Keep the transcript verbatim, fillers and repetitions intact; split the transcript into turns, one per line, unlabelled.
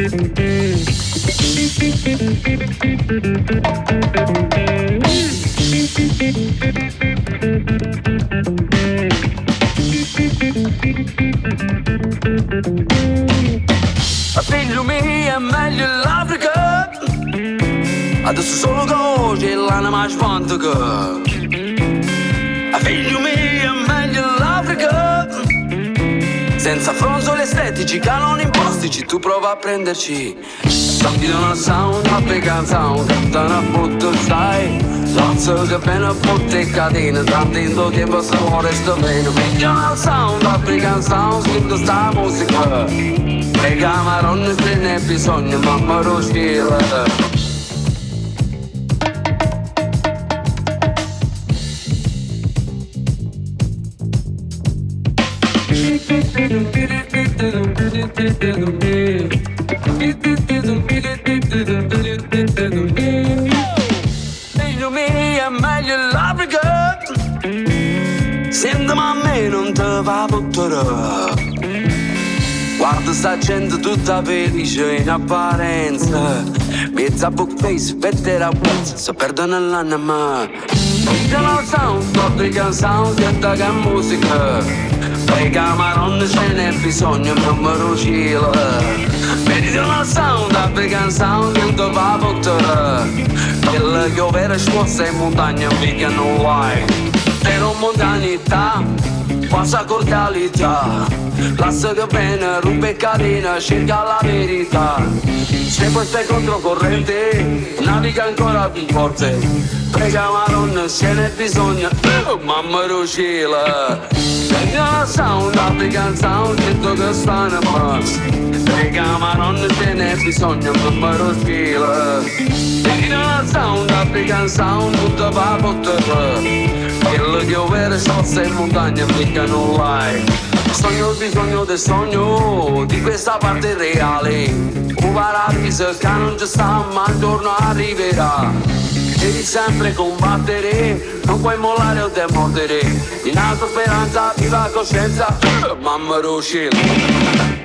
Figlio mio è meglio l'Africa, adesso solo cose e l'anima svantaga. Figlio mio è meglio l'Africa, senza fronzoli estetici, canoni impostici, tu prova a prenderci. Senti una sound, African sound, canta una butta stai. Lazzo che bene botte catene, tanto in tuo tempo se muore sto bene. Meglio una sound, African sound, sento sta musica. Le camarone se ne bisogno, mamma lo stile. Figlio mio è meglio l'Africa, senti ma a me non te va a buttare. Guarda sta gente tutta felice in apparenza, mezza book face, vettera pezza, si perdono l'anima. Figlio no sound, African sound, senta che musica. Poi camarone ce n'è bisogno, mamma rucila. Vedi una sound, African sound, sento va a buttare. Quella che vera scorsa in montagna, mica non vai. Per un montanità, passa cordialità. Lascia che bene, rupe catena, cerca la verità. Se poi stai controcorrente, naviga ancora più forte. Prega Maronna, se ne bisogno, uh, mamma rucila. Prendi una sound, African sound, sento che sta in pace. Prega Maronna, se ne bisogno, mamma rucila. Prendi una sound, African sound, tutta va a buttare. Quello che ho vero sciolse in montagna, mica non l'hai. Sogno il bisogno del sogno di questa parte reale. Un paradiso che non ci sta ma un giorno arriverà. Devi sempre combattere, non puoi mollare o demordere. In alta speranza, viva coscienza, mamma Rochelle.